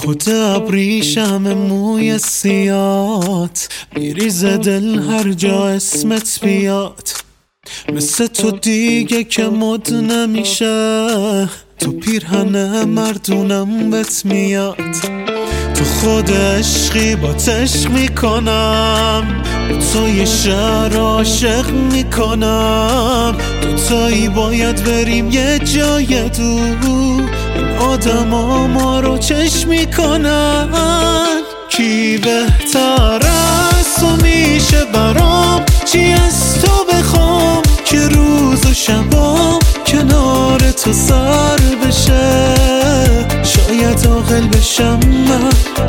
خود ابریشم موی سیات میریزه دل هر جا اسمت بیاد. مثل تو دیگه که مد نمیشه، تو پیرهن مردونم بهت میاد. تو خود عشقی با عشق میکنم، تو یه شهر عاشق میکنم. دوتایی باید بریم یه جای دور، این آدم ها ما رو چشم میکنن. کی بهتر از تو میشه برام؟ چی از تو بخوام که روز و شبام کنار تو سر بشه؟ شاید عاقل بشم من.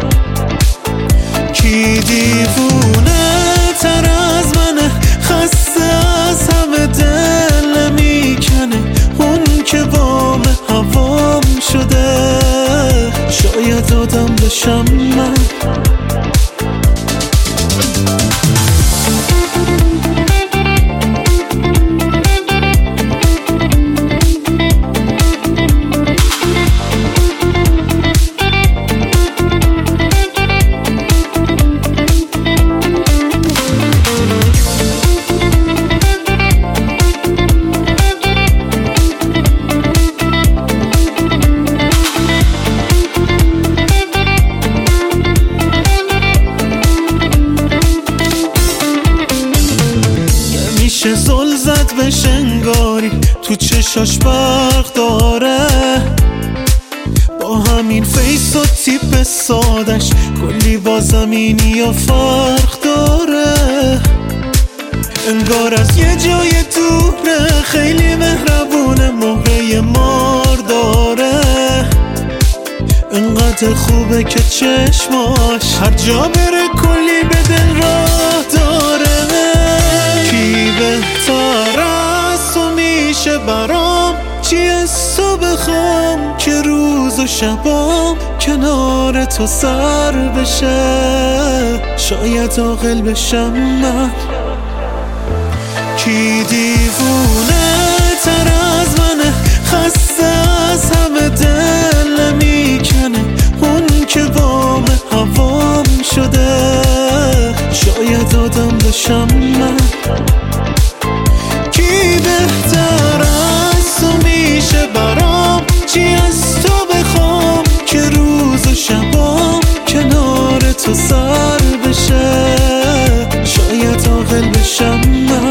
کی دیوونه تر از منه، خسته از همه دل میکنه، اون که بام هوام شده؟ شاید آدم بشم من. میشه زل زد به شنگاری، تو چشاش برق داره، با همین فیس و تیپ سادش کلی با زمینی و فرق داره. انگار از یه جای دوره، خیلی مهربونه، مهره مار داره. انقدر خوبه که چشماش هر جا بره کلی به دل راه داره. کی بهتر از تو میشه برام؟ چی از تو بخوام که روز و شبام کنار تو سر بشه؟ شاید عاقل بشم من. کی دیوونه تر از منه، خسته از همه دل میکنه، اون که بام هوام شده؟ شاید آدم بشم من. کی بهتر از تو میشه برام؟ چی از تو بخوام که روز و شبام کنار تو سر بشه؟ شاید عاقل بشم من.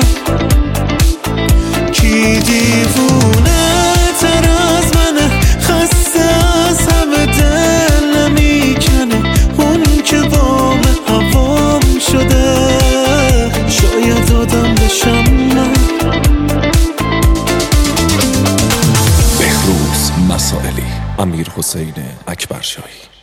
کی دیوونه تر از منه، خسته از همه دل میکنه، اون که بام هوام شده؟ شاید آدم بشم من. بهروز مسائلی، امیرحسین اکبرشاهی.